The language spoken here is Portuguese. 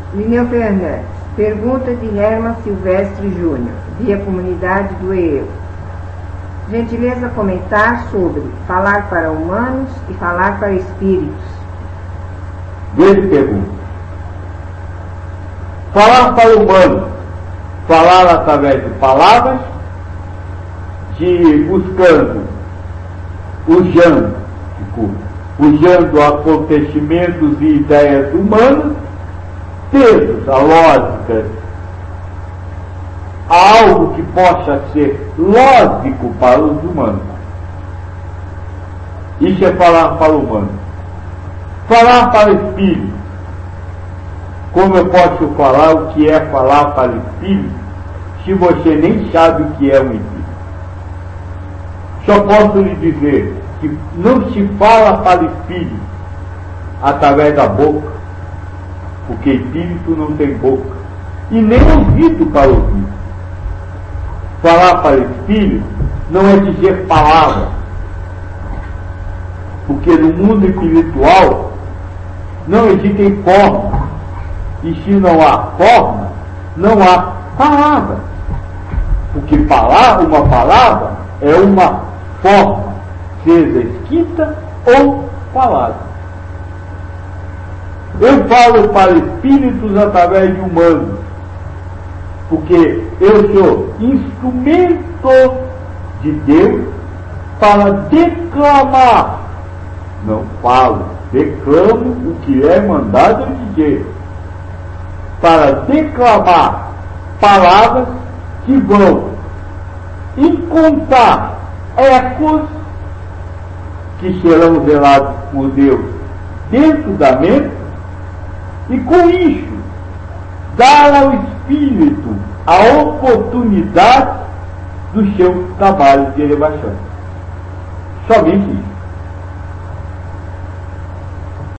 Lineu Fernandes. Pergunta de Herman Silvestre Júnior, via comunidade do EEU. Gentileza comentar sobre falar para humanos e falar para espíritos. Ele pergunta. Falar para humanos, falar através de palavras, buscando, usando acontecimentos e ideias humanas, textos, a lógica, algo que possa ser lógico para os humanos. Isso é falar para o humano. Falar para o espírito. Como eu posso falar o que é falar para o espírito, se você nem sabe o que é um espírito? Só posso lhe dizer que não se fala para o espírito através da boca, porque espírito não tem boca, e nem ouvido para ouvir. Falar para o espírito não é dizer palavras, porque no mundo espiritual não existem formas, e se não há forma, não há palavra, porque uma palavra é uma forma, seja escrita ou falada. Eu falo para espíritos através de humanos, porque eu sou instrumento de Deus para declamar. Não falo, declamo o que é mandado dizer, para declamar palavras que vão encontrar ecos que serão velados por Deus dentro da mente, e com isso dar ao espírito a oportunidade do seu trabalho de elevação. Somente isso.